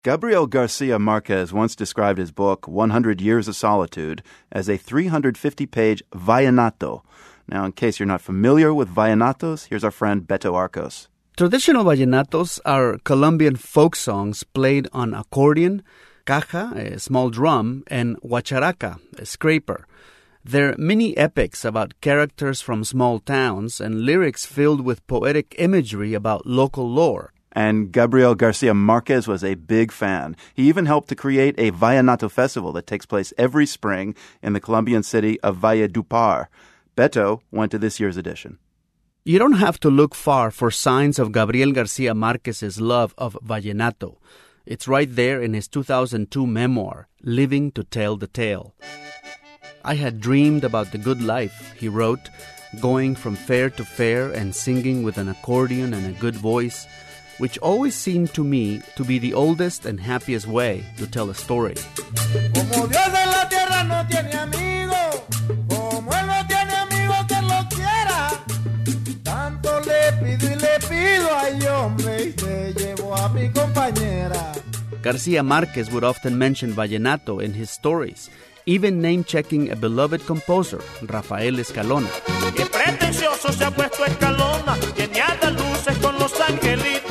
Gabriel Garcia Marquez once described his book, 100 Years of Solitude, as a 350-page vallenato. Now, in case you're not familiar with vallenatos, here's our friend Beto Arcos. Traditional vallenatos are Colombian folk songs played on accordion, caja, a small drum, and guacharaca, a scraper. They're mini epics about characters from small towns and lyrics filled with poetic imagery about local lore. And Gabriel Garcia Marquez was a big fan. He even helped to create a Vallenato festival that takes place every spring in the Colombian city of Valledupar. Beto went to this year's edition. You don't have to look far for signs of Gabriel Garcia Marquez's love of vallenato. It's right there in his 2002 memoir, Living to Tell the Tale. I had dreamed about the good life, he wrote, going from fair to fair and singing with an accordion and a good voice, which always seemed to me to be the oldest and happiest way to tell a story. Como Dios en la tierra no tiene amigo, como él no tiene amigo que lo quiera, tanto le pido, ay hombre, y se llevó a mi compañera. Garcia Marquez would often mention vallenato in his stories, even name-checking a beloved composer, Rafael Escalona. Qué pretencioso se ha puesto Escalona, que ni haga luces con los angelitos.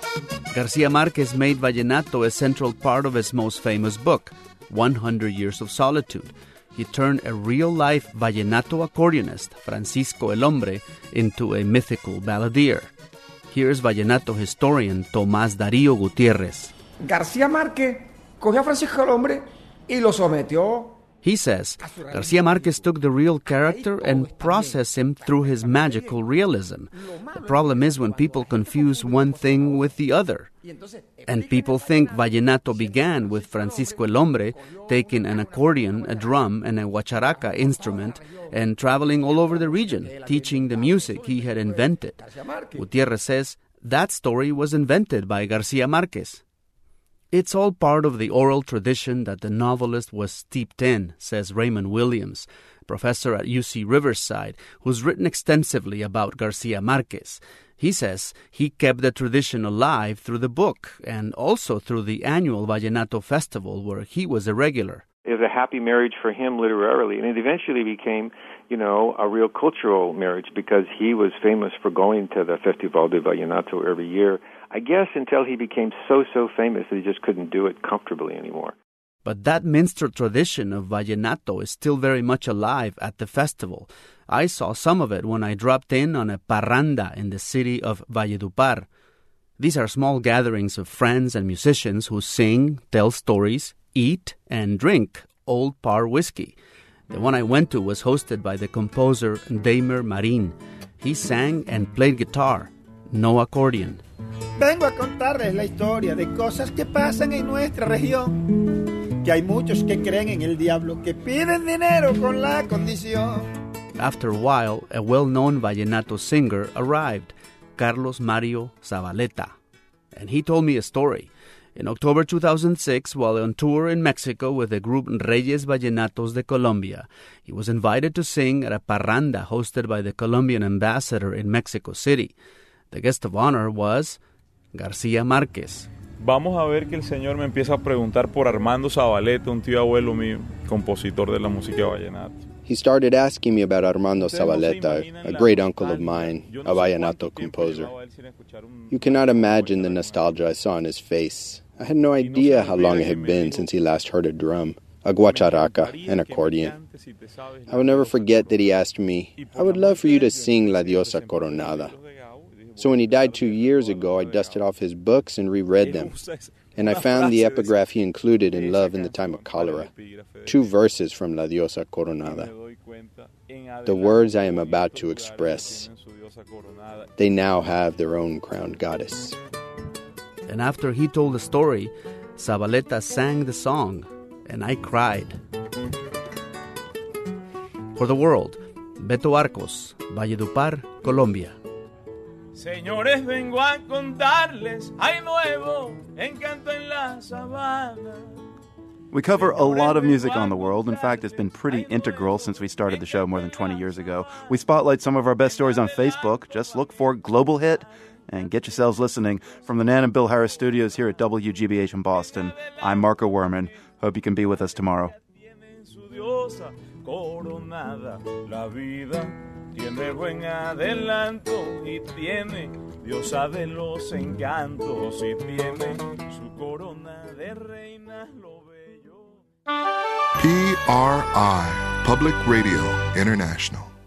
Garcia Marquez made vallenato a central part of his most famous book, 100 Years of Solitude. He turned a real-life vallenato accordionist, Francisco el Hombre, into a mythical balladeer. Here's vallenato historian Tomás Darío Gutiérrez. García Márquez cogió a Francisco el Hombre y lo sometió. He says Garcia Marquez took the real character and processed him through his magical realism. The problem is when people confuse one thing with the other. And people think vallenato began with Francisco el Hombre taking an accordion, a drum, and a guacharaca instrument and traveling all over the region, teaching the music he had invented. Gutierrez says that story was invented by Garcia Marquez. It's all part of the oral tradition that the novelist was steeped in, says Raymond Williams, professor at UC Riverside, who's written extensively about Garcia Marquez. He says he kept the tradition alive through the book and also through the annual Vallenato Festival where he was a regular. It was a happy marriage for him literarily, and it eventually became, a real cultural marriage because he was famous for going to the Festival de Vallenato every year, I guess until he became so famous that he just couldn't do it comfortably anymore. But that minstrel tradition of vallenato is still very much alive at the festival. I saw some of it when I dropped in on a parranda in the city of Valledupar. These are small gatherings of friends and musicians who sing, tell stories, eat, and drink Old Par whiskey. The one I went to was hosted by the composer Deimer Marín. He sang and played guitar, no accordion. Vengo a contarles la historia de cosas que pasan en nuestra región, que hay muchos que creen en el diablo, que piden dinero con la condición. After a while, a well-known vallenato singer arrived, Carlos Mario Zabaleta, and he told me a story. In October 2006, while on tour in Mexico with the group Reyes Vallenatos de Colombia, he was invited to sing at a parranda hosted by the Colombian ambassador in Mexico City. The guest of honor was García Márquez. Vamos a ver que el señor me empieza a preguntar por Armando Zabaleta, un tío abuelo mío, compositor de la música vallenata. He started asking me about Armando Zabaleta, a great uncle of mine, a vallenato composer. You cannot imagine the nostalgia I saw on his face. I had no idea how long it had been since he last heard a drum, a guacharaca, an accordion. I will never forget that he asked me, I would love for you to sing La Diosa Coronada. So when he died 2 years ago, I dusted off his books and reread them. And I found the epigraph he included in Love in the Time of Cholera, 2 verses from La Diosa Coronada. The words I am about to express, they now have their own crowned goddess. And after he told the story, Zabaleta sang the song, and I cried. For the World, Beto Arcos, Valledupar, Colombia. Señores, vengo a contarles, hay nuevo encanto en la sabana. We cover a lot of music on the world. In fact, it's been pretty integral since we started the show more than 20 years ago. We spotlight some of our best stories on Facebook. Just look for Global Hit. And get yourselves listening. From the Nan and Bill Harris studios here at WGBH in Boston, I'm Marco Werman. Hope you can be with us tomorrow. La vida tiene buen adelanto y tiene diosa de los encantos y tiene su corona de reina lo bello. PRI, Public Radio International.